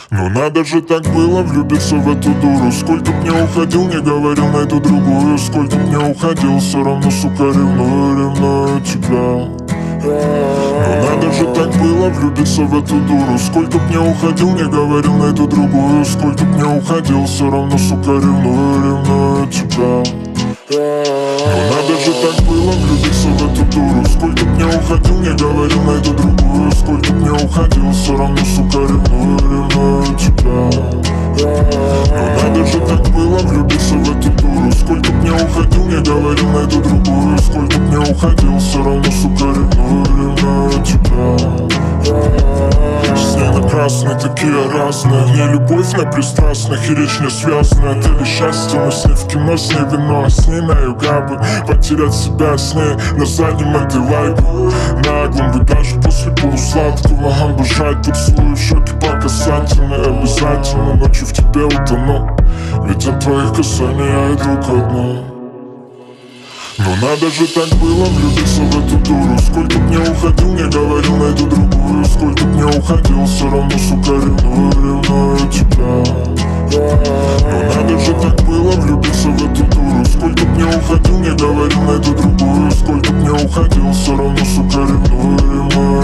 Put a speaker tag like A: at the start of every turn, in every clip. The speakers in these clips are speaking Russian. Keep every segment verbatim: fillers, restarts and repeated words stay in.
A: Ну надо же так было влюбиться в эту дуру. Сколько б не уходил, не говорил, найду другую. Сколько б не уходил, все равно, сука, ревную, ревную тебя. Ну надо же так было влюбиться в эту дуру. Сколько б не уходил, не говорил, найду другую. Сколько б не уходил, все равно, сука, ревную, ревную тебя. Ну надо же так было влюбиться в эту дуру. Сколько б не уходил, не говорил, найду другую. Сколько б не уходил, все равно, сука, ревную, ревную тебя. Ну надо же так было влюбиться в эту дуру. Сколько б не уходил, не говорил, найду другую. Сколько б не уходил, все равно, сука, ревную, ревную тебя. С ней на красной такие разные. Не любовь на пристрастных и речь не связанная. Это лишь счастье, но с ней в кино, с ней вино, а с ней на юга бы потерять себя с ней на заднем этой лайбе. Наглым бы даже после полусладкого обожать поцелуй в щеки по касательной. Обязательно ночью в тебе утону, ведь от твоих касаний я иду ко дну. Ну надо же так было влюбиться в эту дуру. Сколько б не уходил, не говорил, найду другую. Сколько б не уходил, все равно, сука, ревную, ревную тебя. Ну надо же так было влюбиться в эту дуру. Сколько б не уходил, не говорил, найду другую. Сколько б не уходил, все равно, сука, ревную, ревную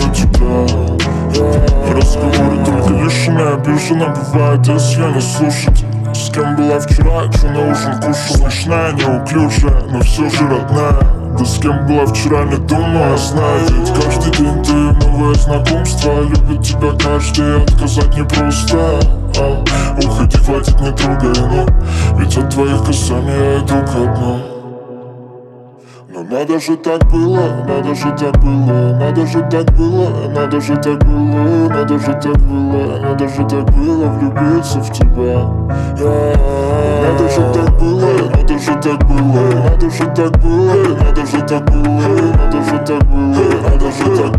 A: тебя. Разговоры только лишние, обижена бывает, если не слушать. С кем была вчера, что на ужин кушал. Смешная, неуклюжая, но все же родная. Да с кем была вчера, не думаю, знаю. Ведь каждый день ты новое знакомство. Любит тебя каждый, отказать непросто. а, Уходи, хватит, не трогай, ну. Ведь от твоих касаний я иду ко дну. Но надо же так было, надо же так было, надо же так было, надо же так было, надо же так было, надо же так было влюбиться в тебя. Надо же так было, надо же так было, надо же так было, надо же так было, надо же так было, надо же так